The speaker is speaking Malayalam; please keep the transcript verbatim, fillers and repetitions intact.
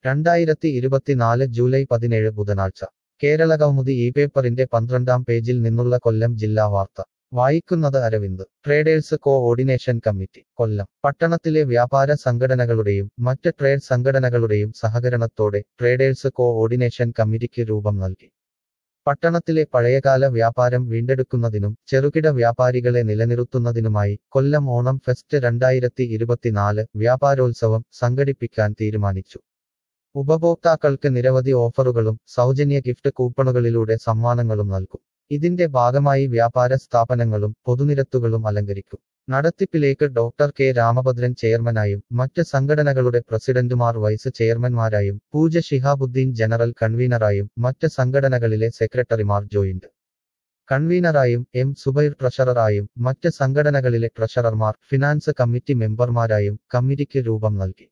രണ്ടായിരത്തി ഇരുപത്തിനാല് ജൂലൈ പതിനേഴ് ബുധനാഴ്ച കേരളകൗമുദി ഈ പേപ്പറിന്റെ പന്ത്രണ്ടാം പേജിൽ നിന്നുള്ള കൊല്ലം ജില്ലാ വാർത്ത വായിക്കുന്നത് Aravind traders coordination committee Kollam പട്ടണത്തിലെ വ്യാപാര സംഘടനകളുടെയും മറ്റ് ട്രേഡ് സംഘടനകളുടെയും സഹകരണത്തോടെ ട്രേഡേഴ്സ് കോ ഓർഡിനേഷൻ കമ്മിറ്റിക്ക് രൂപം നൽകി പട്ടണത്തിലെ പഴയകാല വ്യാപാരം വീണ്ടെടുക്കുന്നതിനും ചെറുകിട വ്യാപാരികളെ നിലനിർത്തുന്നതിനുമായി കൊല്ലം ഓണം ഫെസ്റ്റ് രണ്ടായിരത്തി ഇരുപത്തിനാല് വ്യാപാരോത്സവം സംഘടിപ്പിക്കാൻ തീരുമാനിച്ചു ഉപഭോക്താക്കൾക്ക് നിരവധി ഓഫറുകളും സൗജന്യ ഗിഫ്റ്റ് കൂപ്പണുകളിലൂടെ സമ്മാനങ്ങളും നൽകും ഇതിന്റെ ഭാഗമായി വ്യാപാര സ്ഥാപനങ്ങളും പൊതുനിരത്തുകളും അലങ്കരിക്കും നടത്തിപ്പിലേക്ക് ഡോക്ടർ കെ രാമഭദ്രൻ ചെയർമാനായും മറ്റ് സംഘടനകളുടെ പ്രസിഡന്റുമാർ വൈസ് ചെയർമാൻമാരായും പൂജ ശിഹാബുദ്ദീൻ ജനറൽ കൺവീനറായും മറ്റ് സംഘടനകളിലെ സെക്രട്ടറിമാർ ജോയിന്റ് കൺവീനറായും എം സുബൈർ ട്രഷററായും മറ്റ് സംഘടനകളിലെ ട്രഷറർമാർ ഫിനാൻസ് കമ്മിറ്റി മെമ്പർമാരായും കമ്മിറ്റിക്ക് രൂപം നൽകി